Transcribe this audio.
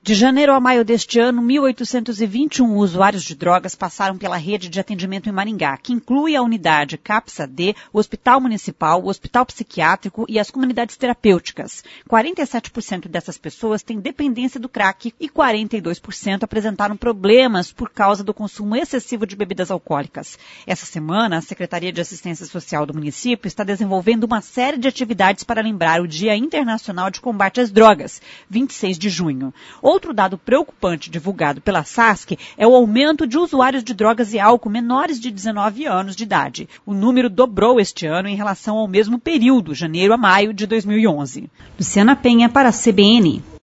De janeiro a maio deste ano, 1.821 usuários de drogas passaram pela rede de atendimento em Maringá, que inclui a unidade CAPSA-D, o Hospital Municipal, o Hospital Psiquiátrico e as comunidades terapêuticas. 47% dessas pessoas têm dependência do crack e 42% apresentaram problemas por causa do consumo excessivo de bebidas alcoólicas. Essa semana, a Secretaria de Assistência Social do município está desenvolvendo uma série de atividades para lembrar o Dia Internacional de Combate às Drogas, 26 de junho. Outro dado preocupante divulgado pela SASC é o aumento de usuários de drogas e álcool menores de 19 anos de idade. O número dobrou este ano em relação ao mesmo período, janeiro a maio de 2011. Luciana Penha para a CBN.